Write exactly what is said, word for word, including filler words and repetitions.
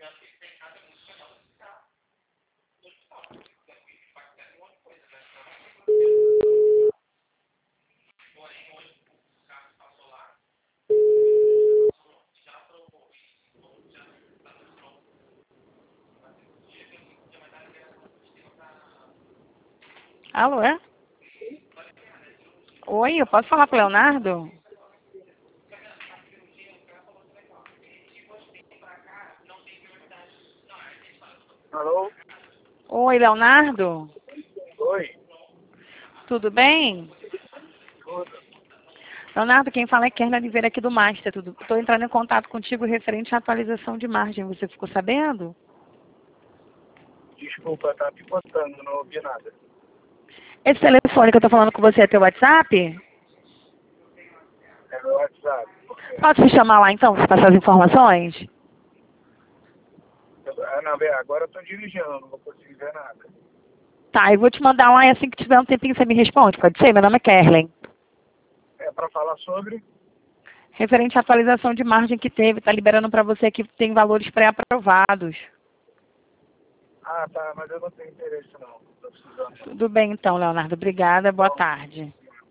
Alô, é? Oi, eu posso falar com o Leonardo? Alô? Oi, Leonardo? Oi? Tudo bem? Tudo? Leonardo, quem fala é Kerna Oliveira aqui do Master. Tudo... Estou entrando em contato contigo referente à atualização de margem. Você ficou sabendo? Desculpa, tá picotando, não ouvi nada. Esse telefone que eu estou falando com você é teu WhatsApp? É meu WhatsApp. Por quê? Posso te chamar lá então, para passar as informações? Eu- Ah, não, bem, agora eu tô dirigindo, não vou conseguir ver nada. Tá, eu vou te mandar lá e assim que tiver um tempinho você me responde. Pode ser? Meu nome é Kerlen. É pra falar sobre? Referente à atualização de margem que teve, está liberando para você que tem valores pré-aprovados. Ah, tá, mas eu não tenho interesse não. Tô precisando. Tudo bem então, Leonardo. Obrigada. Boa tarde.